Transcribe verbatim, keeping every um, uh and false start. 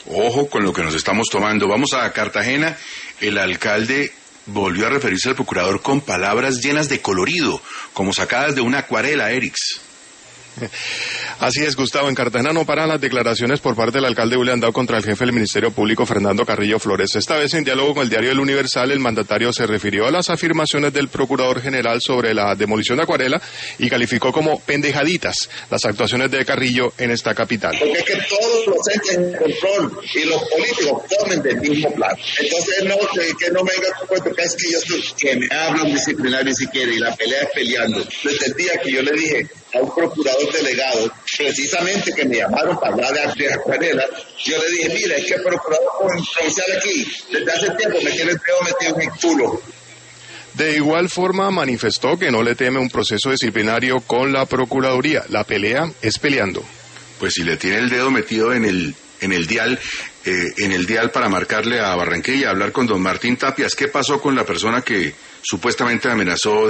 Ojo con lo que nos estamos tomando. Vamos a Cartagena. El alcalde volvió a referirse al procurador con palabras llenas de colorido, como sacadas de una acuarela, Erix. Así es, Gustavo. En Cartagena no paran las declaraciones por parte del alcalde William Dao contra el jefe del Ministerio Público, Fernando Carrillo Flores. Esta vez, en diálogo con el diario El Universal, el mandatario se refirió a las afirmaciones del procurador general sobre la demolición de Acuarela y calificó como pendejaditas las actuaciones de Carrillo en esta capital. Porque es que todos los entes de control y los políticos comen del mismo plato. Entonces, no, que, que no me venga con cuento, que es que yo estoy, que me hablan disciplinario si quiere, y la pelea es peleando. Desde el día que yo le dije a un procurador delegado, precisamente que me llamaron para hablar de, de Acuarela, yo le dije, mira, es que el procurador provincial aquí, desde hace tiempo me tiene el dedo metido en el culo. De igual forma, manifestó que no le teme un proceso disciplinario con la Procuraduría. La pelea es peleando. Pues si le tiene el dedo metido en el en el dial, eh, en el dial para marcarle a Barranquilla, hablar con don Martín Tapias, ¿qué pasó con la persona que supuestamente amenazó